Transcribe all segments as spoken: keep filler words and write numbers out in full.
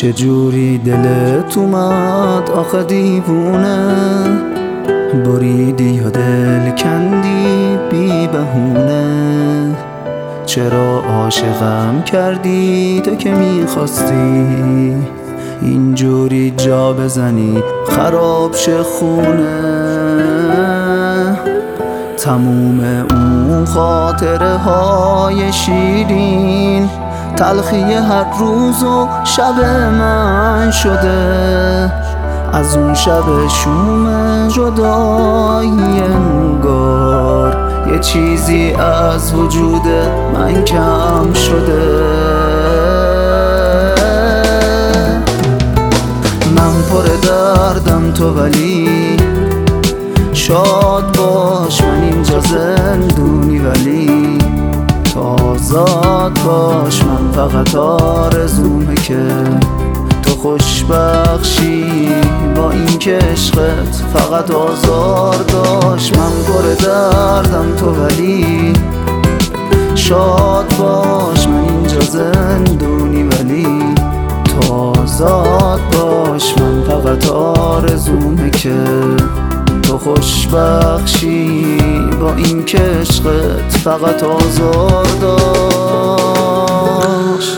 چجوری دلت اومد آخه دیوونه، بریدی یا دل کندی بی بهونه. چرا عاشقم کردی تو که میخواستی اینجوری جا بزنی خراب شه خونه. تموم اون خاطره های شیرین تلخی هر روز و شب من شده، از اون شب شوم جدایی انگار یه چیزی از وجود من کم شده. من پر دردم تو ولی شاد باش، من اینجا زندونی ولی تو آزاد باش. من فقط آرزومه که تو خوشبخشی با این که عشقت فقط آزار داشت. من پر دردم تو ولی شاد باش، من اینجا زندونی ولی تو آزاد باش. من فقط آرزومه که تو خوشبخشی با این که عشقت فقط آزار داشت.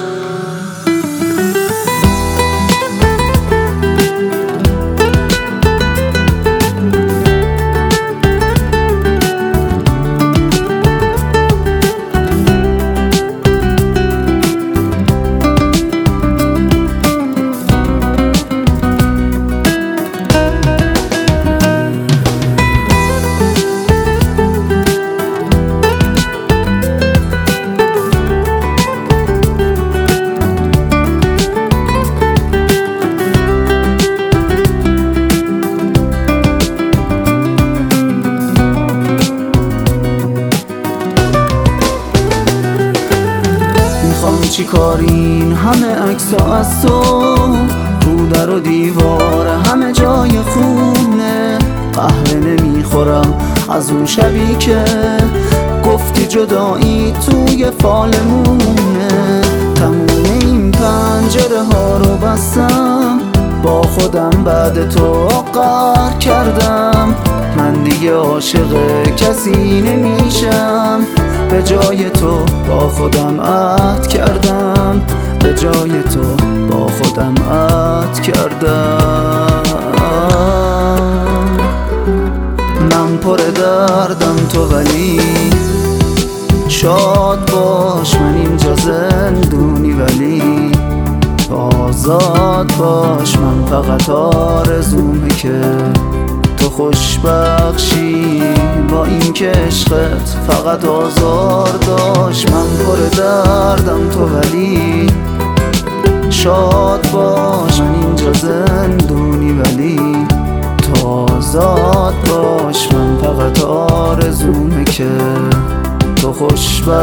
چی کارین همه عکس‌ها از تو رو در و دیوار همه جای خونه. قهوه نمیخورم از اون شبی که گفتی جدایی توی فالمونه. تموم این پنجره ها رو بستم، با خودم بعد تو قهر کردم. من دیگه عاشق کسی نمیشم، به جای تو با خودم عهد کردم، به جای تو با خودم عهد کردم. من پر دردم تو ولی شاد باش، من اینجا زندونی ولی آزاد باش. من فقط آرزومه که تو خوشبخشی با این که عشقت فقط آزار داشت. من پر دردم تو ولی شاد باش، من اینجا زندونی ولی تو آزاد باش. من فقط آرزومه که تو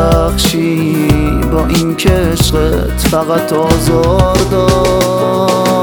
خوشبخشی با این که عشقت فقط آزار داشت.